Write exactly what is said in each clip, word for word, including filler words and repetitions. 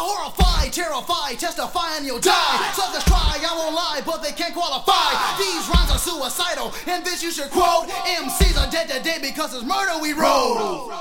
horrified, terrified, testify and you'll die. Suckers try, I won't lie, but they can't qualify. These rhymes are suicidal, and this you should quote. M Cs are dead today because it's murder we wrote.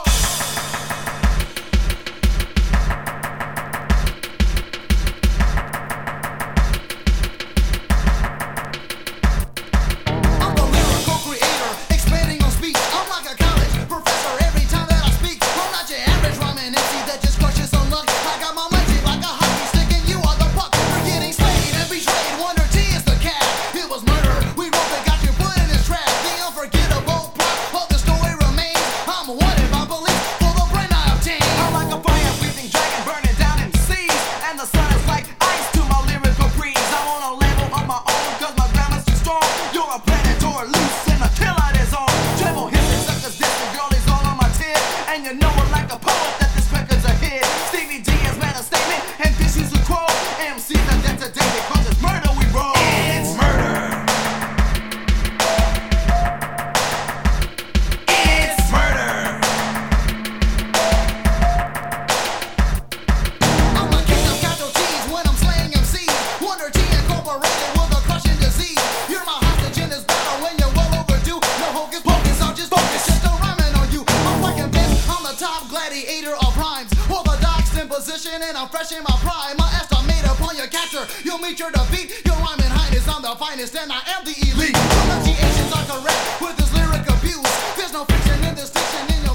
And I'm fresh in my pride. My estimate upon your capture, you'll meet your defeat. Your rhyming highness, I'm the finest and I am the elite. Pronunciations are correct with this lyric abuse. There's no fiction in this diction in